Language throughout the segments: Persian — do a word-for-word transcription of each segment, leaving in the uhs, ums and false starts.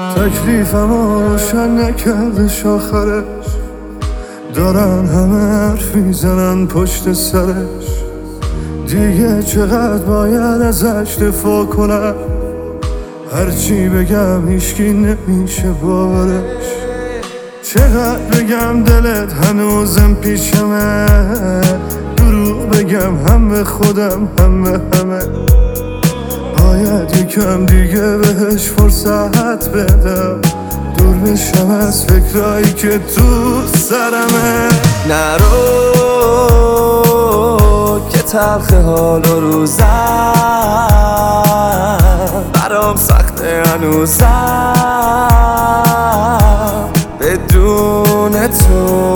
تکلیفم روشن نکردش آخرش، دارن همه حرف میزنن پشت سرش. دیگه چقدر باید ازش دفاع کنم، هرچی بگم هیچکی نمیشه باورش. چقدر بگم دلت هنوزم پیشمه، دروغ بگم هم به خودم هم به همه. باید یکم دیگه بهش فرصت بدم، دور بشم از فکرایی که تو سرمه. نرو که تلخ حال و روزم برام سخته هنوزم بدون تو.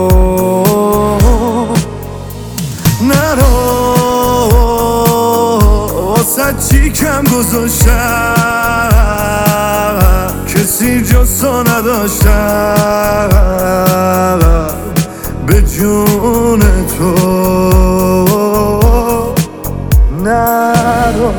نرو واسه چی کم گذاشتم، کسی جز تو نداشتم به جون تو. نرو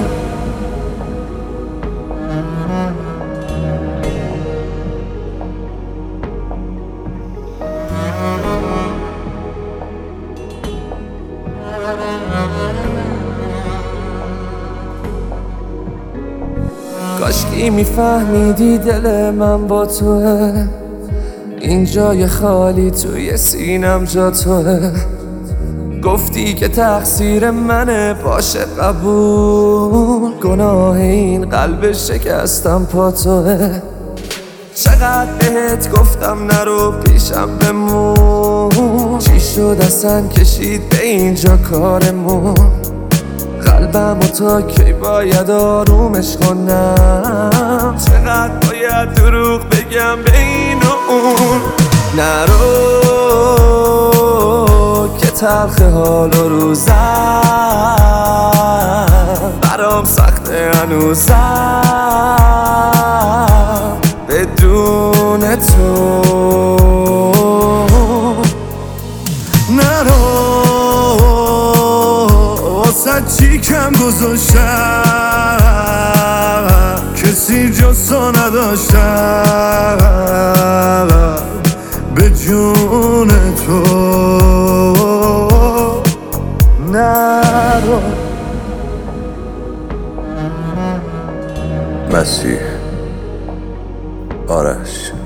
کاشکی میفهمیدی دل من با توه، این جای خالی توی سینم جا توه. گفتی که تقصیر منه، باشه قبول، گناه این قلب شکستم پا توه. چقدر بهت گفتم نرو پیشم بمون، چی شد اصلا کشید به اینجا کارمون. قلبم و تا کی باید آرومش کنم، چقدر باید دروغ بگم به این و اون. نرو که تلخ حال و روزم برام سخته هنوزم بدون تو. نرو واسه چی کم گذاشتم، کسی جز تو نداشتم به جون تو. نرو مسیح آرش